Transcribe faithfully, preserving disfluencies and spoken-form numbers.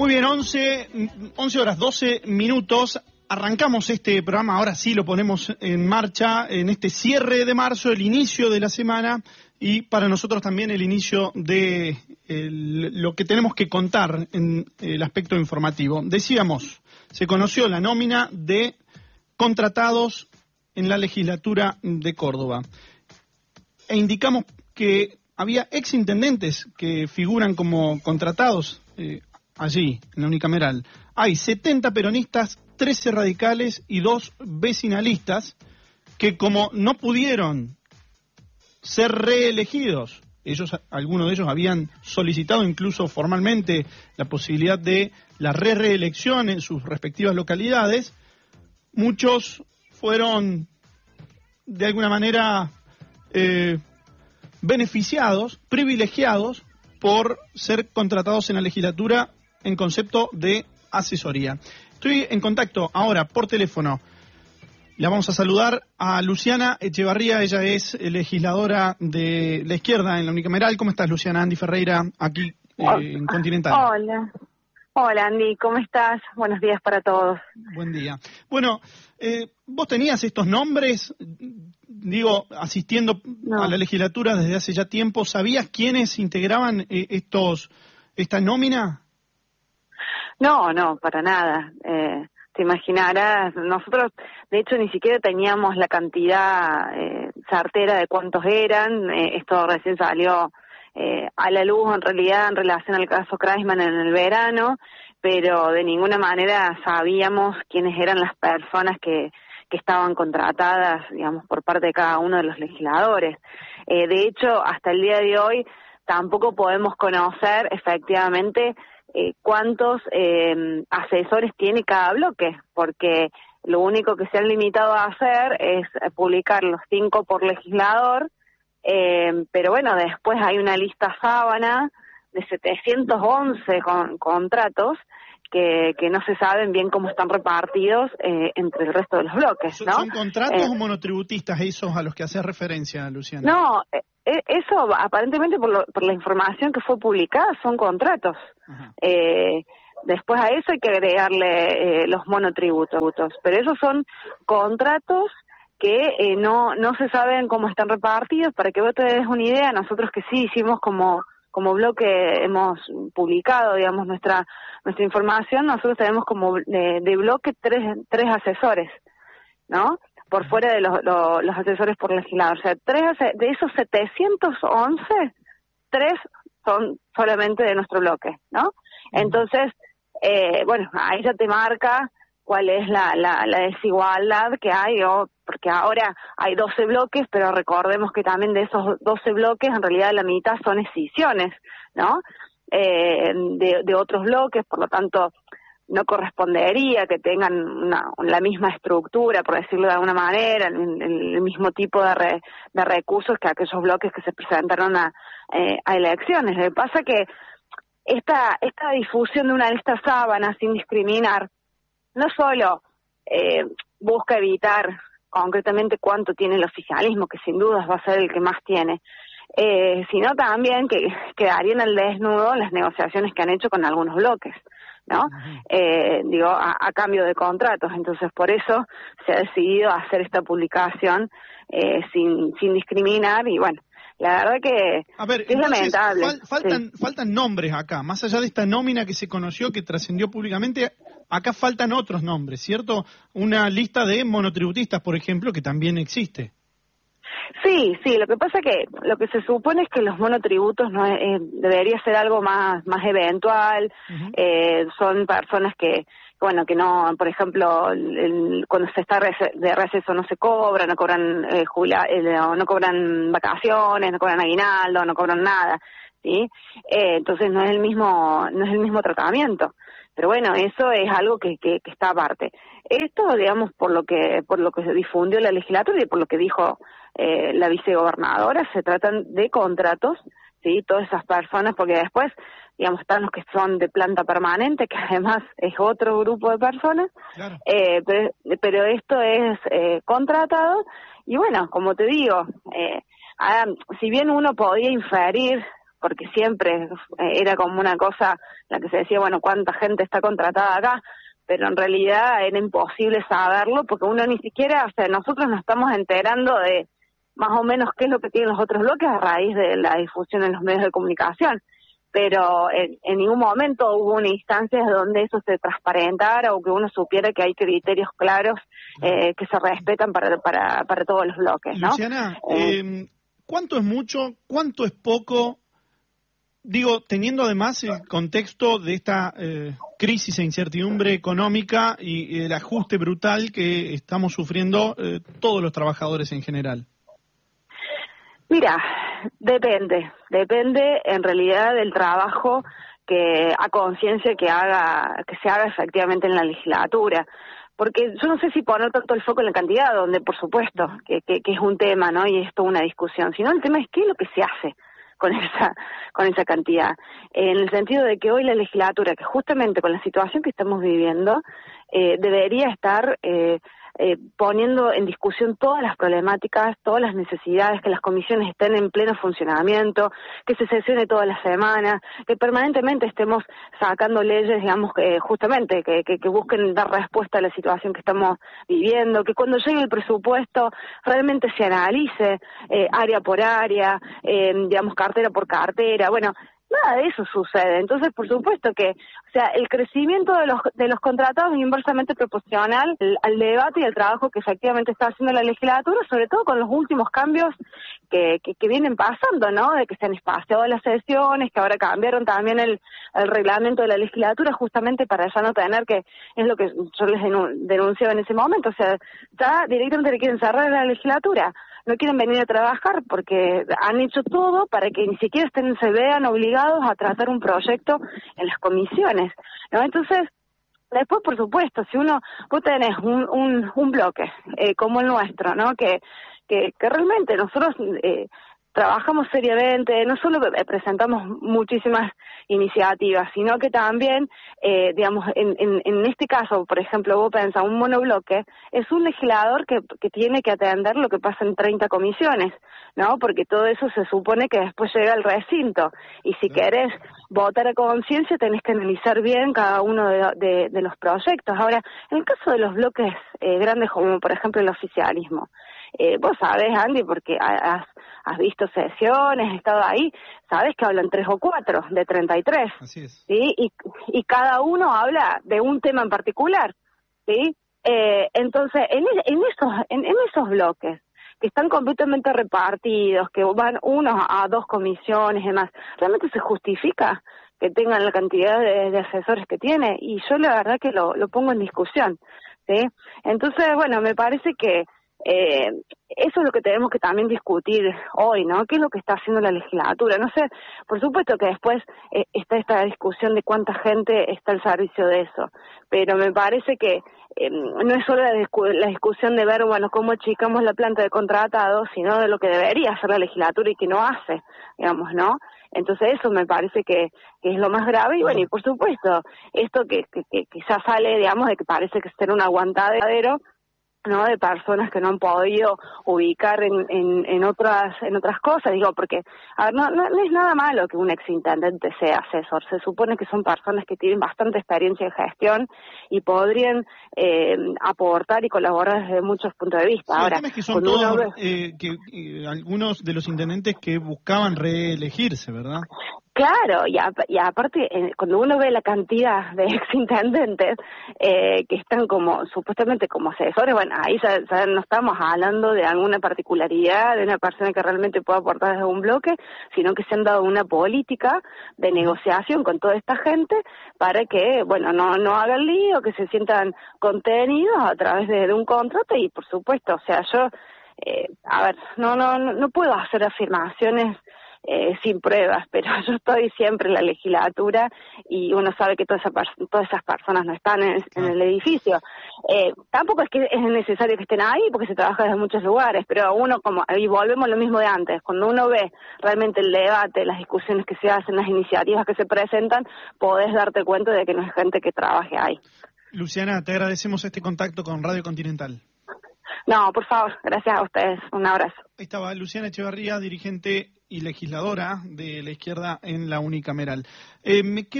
Muy bien, once, once horas, doce minutos. Arrancamos este programa, ahora sí lo ponemos en marcha en este cierre de marzo, el inicio de la semana y para nosotros también el inicio de el, lo que tenemos que contar en el aspecto informativo. Decíamos, se conoció la nómina de contratados en la legislatura de Córdoba e indicamos que había exintendentes que figuran como contratados eh, allí, en la unicameral. Hay setenta peronistas, trece radicales y dos vecinalistas que, como no pudieron ser reelegidos, ellos, algunos de ellos habían solicitado incluso formalmente la posibilidad de la re-reelección en sus respectivas localidades, muchos fueron de alguna manera eh, beneficiados, privilegiados por ser contratados en la legislatura en concepto de asesoría. Estoy en contacto ahora por teléfono. La vamos a saludar a Luciana Echevarría, ella es legisladora de la izquierda en la unicameral. ¿Cómo estás, Luciana? Andy Ferreira, aquí eh, en Continental. Hola. Hola, Andy, ¿cómo estás? Buenos días para todos. Buen día. Bueno, eh, ¿vos tenías estos nombres? Digo, asistiendo no. a la legislatura desde hace ya tiempo, ¿sabías quiénes integraban eh, estos esta nómina? No, no, para nada. Eh, te imaginarás, nosotros de hecho ni siquiera teníamos la cantidad eh, certera de cuántos eran. Eh, esto recién salió eh, a la luz en realidad en relación al caso Kreisman en el verano, pero de ninguna manera sabíamos quiénes eran las personas que, que estaban contratadas, digamos, por parte de cada uno de los legisladores. Eh, de hecho, hasta el día de hoy tampoco podemos conocer efectivamente Eh, cuántos eh, asesores tiene cada bloque, porque lo único que se han limitado a hacer es publicar los cinco por legislador, eh, pero bueno, después hay una lista sábana de setecientos once con, contratos que, que no se saben bien cómo están repartidos eh, entre el resto de los bloques, ¿no? ¿Son contratos eh, o monotributistas esos a los que haces referencia, Luciana? No, eh, eso aparentemente por, lo, por la información que fue publicada son contratos. Eh, después a eso hay que agregarle eh, los monotributos, pero esos son contratos que eh, no no se saben cómo están repartidos. Para que vos te des una idea, nosotros que sí hicimos como como bloque, hemos publicado, digamos, nuestra nuestra información, nosotros tenemos como de, de bloque tres tres asesores, ¿no? Por fuera de los, los, los asesores por legislador. O sea, tres de esos setecientos once, tres son solamente de nuestro bloque, ¿no? Entonces, eh, bueno, ahí ya te marca cuál es la, la, la desigualdad que hay, ¿no? Porque ahora hay doce bloques, pero recordemos que también de esos doce bloques, en realidad la mitad son escisiones, ¿no? Eh, de, de otros bloques, por lo tanto, no correspondería que tengan una, la misma estructura, por decirlo de alguna manera, el, el mismo tipo de, re, de recursos que aquellos bloques que se presentaron a, eh, a elecciones. Lo que pasa que esta, esta difusión de una lista sábana sin discriminar no solo eh, busca evitar concretamente cuánto tiene el oficialismo, que sin dudas va a ser el que más tiene, eh, sino también que quedarían al desnudo las negociaciones que han hecho con algunos bloques, ¿no? Uh-huh. Eh, digo, a, a cambio de contratos. Entonces, por eso se ha decidido hacer esta publicación eh, sin, sin discriminar y bueno, la verdad que, a ver, que es entonces, lamentable. Fal, faltan, sí. faltan nombres acá, más allá de esta nómina que se conoció, que trascendió públicamente, acá faltan otros nombres, ¿cierto? Una lista de monotributistas, por ejemplo, que también existe. Sí, sí, lo que pasa que lo que se supone es que los monotributos no eh, debería ser algo más más eventual, uh-huh. eh, son personas que, bueno, que no, por ejemplo, el, el, cuando se está de receso no se cobra, no cobran eh, jubila, eh, no cobran vacaciones, no cobran aguinaldo, no cobran nada, ¿sí? Eh, entonces no es el mismo, no es el mismo tratamiento. Pero bueno, eso es algo que, que, que está aparte. Esto, digamos, por lo que por lo que se difundió la legislatura y por lo que dijo eh, la vicegobernadora, se tratan de contratos, sí, todas esas personas, porque después, digamos, están los que son de planta permanente, que además es otro grupo de personas, claro. eh, pero, pero esto es eh, contratado, y bueno, como te digo, eh, ah, si bien uno podía inferir porque siempre era como una cosa la que se decía, bueno, cuánta gente está contratada acá, pero en realidad era imposible saberlo porque uno ni siquiera, o sea, nosotros nos estamos enterando de más o menos qué es lo que tienen los otros bloques a raíz de la difusión en los medios de comunicación, pero en, en ningún momento hubo una instancia donde eso se transparentara o que uno supiera que hay criterios claros eh, que se respetan para, para, para todos los bloques, ¿no? Luciana, eh, ¿cuánto es mucho? ¿Cuánto es poco? Digo, teniendo además el contexto de esta eh, crisis e incertidumbre económica y, y el ajuste brutal que estamos sufriendo eh, todos los trabajadores en general. Mira, depende, depende en realidad del trabajo que a conciencia que haga, que se haga efectivamente en la legislatura. Porque yo no sé si poner tanto el foco en la cantidad, donde por supuesto que, que, que es un tema, ¿no? Y es toda una discusión, sino el tema es qué es lo que se hace con esa con esa cantidad. En el sentido de que hoy la legislatura, que justamente con la situación que estamos viviendo, eh, debería estar eh, eh, poniendo en discusión todas las problemáticas, todas las necesidades, que las comisiones estén en pleno funcionamiento, que se sesione toda la semana, que permanentemente estemos sacando leyes, digamos, que justamente que, que, que busquen dar respuesta a la situación que estamos viviendo, que cuando llegue el presupuesto realmente se analice eh, área por área, eh, digamos, cartera por cartera, bueno, nada de eso sucede. Entonces, por supuesto que, o sea, el crecimiento de los de los contratados es inversamente proporcional al, al debate y al trabajo que efectivamente está haciendo la legislatura, sobre todo con los últimos cambios que, que, que vienen pasando, ¿no? De que se han espaciado las sesiones, que ahora cambiaron también el, el reglamento de la legislatura justamente para ya no tener que, es lo que yo les denunciaba en ese momento, o sea, ya directamente le quieren cerrar la legislatura. No quieren venir a trabajar porque han hecho todo para que ni siquiera estén, se vean obligados a tratar un proyecto en las comisiones, ¿no? Entonces, después, por supuesto, si uno, vos tenés un, un, un bloque eh, como el nuestro, ¿no? Que, que, que realmente nosotros eh, trabajamos seriamente, no solo presentamos muchísimas iniciativas, sino que también, eh, digamos, en, en, en este caso, por ejemplo, vos pensás, un monobloque es un legislador que, que tiene que atender lo que pasa en treinta comisiones, ¿no? Porque todo eso se supone que después llega al recinto, y si querés votar a conciencia tenés que analizar bien cada uno de, de, de los proyectos. Ahora, en el caso de los bloques eh, grandes, como por ejemplo el oficialismo, eh, vos sabés, Andy, porque has, has visto sesiones, has estado ahí, sabés que hablan tres o cuatro de treinta y tres, Así es. ¿sí? Y, y cada uno habla de un tema en particular, ¿sí? Eh, entonces, en, en, esos, en, en esos bloques, que están completamente repartidos, que van unos a dos comisiones y demás, ¿realmente se justifica que tengan la cantidad de, de asesores que tiene? Y yo la verdad que lo, lo pongo en discusión, ¿sí? Entonces, bueno, me parece que Eh, eso es lo que tenemos que también discutir hoy, ¿no? ¿Qué es lo que está haciendo la legislatura? No sé, por supuesto que después eh, está esta discusión de cuánta gente está al servicio de eso, pero me parece que eh, no es solo la, discu la discusión de ver, bueno, cómo achicamos la planta de contratados, sino de lo que debería hacer la legislatura y que no hace, digamos, ¿no? Entonces eso me parece que, que es lo más grave, y bueno, y por supuesto, esto que, que, que quizás sale, digamos, de que parece que ser un aguantadero, ¿no? De personas que no han podido ubicar en, en, en otras en otras cosas, digo, porque a ver, no, no, no es nada malo que un exintendente sea asesor, se supone que son personas que tienen bastante experiencia en gestión y podrían eh, aportar y colaborar desde muchos puntos de vista. Sí, ahora, el tema es que son todos ve... eh, que, eh, algunos de los intendentes que buscaban reelegirse, ¿verdad? Claro, y, a, y aparte, eh, cuando uno ve la cantidad de exintendentes eh, que están como, supuestamente como asesores, bueno, ahí ya, ya no estamos hablando de alguna particularidad, de una persona que realmente pueda aportar desde un bloque, sino que se han dado una política de negociación con toda esta gente para que, bueno, no, no hagan lío, que se sientan contenidos a través de, de un contrato, y por supuesto, o sea, yo, eh, a ver, no, no, no puedo hacer afirmaciones Eh, sin pruebas, pero yo estoy siempre en la legislatura y uno sabe que toda esa todas esas personas no están en, en el edificio. Eh, tampoco es que es necesario que estén ahí porque se trabaja desde muchos lugares, pero uno, como, y volvemos a lo mismo de antes, cuando uno ve realmente el debate, las discusiones que se hacen, las iniciativas que se presentan, podés darte cuenta de que no es gente que trabaje ahí. Luciana, te agradecemos este contacto con Radio Continental. No, por favor, gracias a ustedes, un abrazo. Ahí estaba Luciana Echeverría, dirigente y legisladora de la izquierda en la unicameral. Eh, me quedo